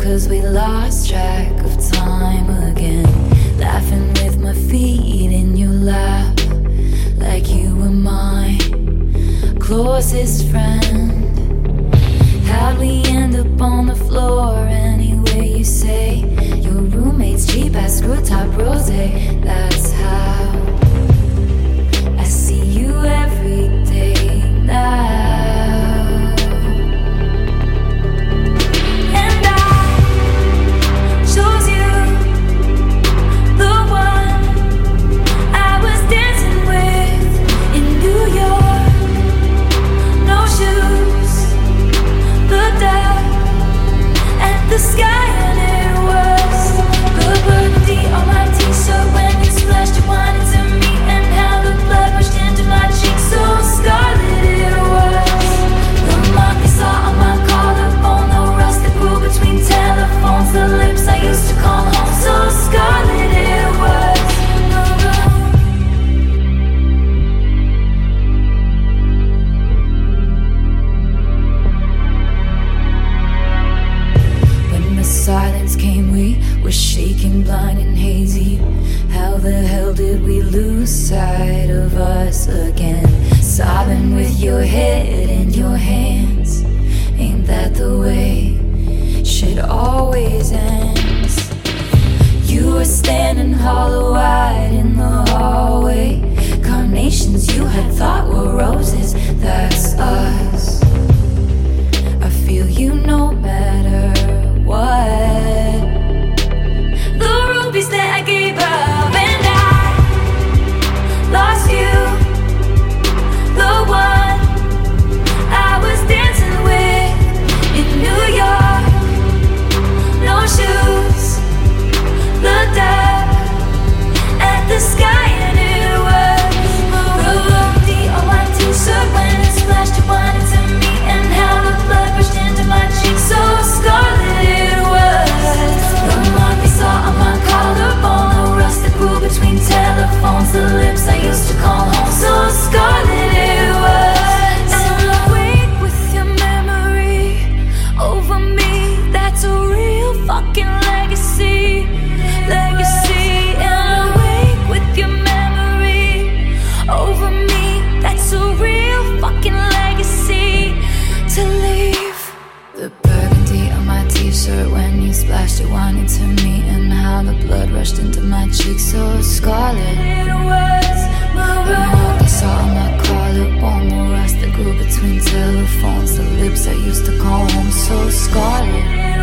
'cause we lost track of time again. Laughing with my feet in your lap, like you were my closest friend. How'd we end up on the floor anyway, you say? Your roommate's cheap ass screw top rosé. That's how I see you every day now. And I chose you, the one I was dancing with in New York. No shoes, looked up at the sky and it was the burgundy on my t-shirt when you splashed your wine into me, and how the blood rushed into my cheeks, so scarlet it was. The mark I saw on my collarbone, the rust that grew between telephones, the lips I used to call home, so scarlet it was. Silence came, we were shaking, blind and hazy. How the hell did we lose sight of us again? Sobbing with your head in your hands. Ain't that the way shit always ends? You were standing hollow-eyed in the hallway. Carnations you had thought were roses, that's us. I feel you no matter what. The rubies that I gave up, and I lost you, the one I was dancing with in New York. No shoes, looked up at the sky and it was the on my t-shirt when it splashed your wine into me, and how the blood rushed into my cheeks, so scarlet it was. The mark I saw on my collarbone, the rust that grew between telephones, the lips I used to call home, so scarlet it was. And awake with your memory over me, that's a real fucking legacy. Legacy. And awake with your memory over me, that's a real fucking legacy to leave. The burgundy on my t-shirt when you splashed your wine into me, and how the blood rushed into my cheeks, so scarlet it was. The mark I saw on my collarbone, the rust that grew between telephones, the lips I used to call home, so scarlet.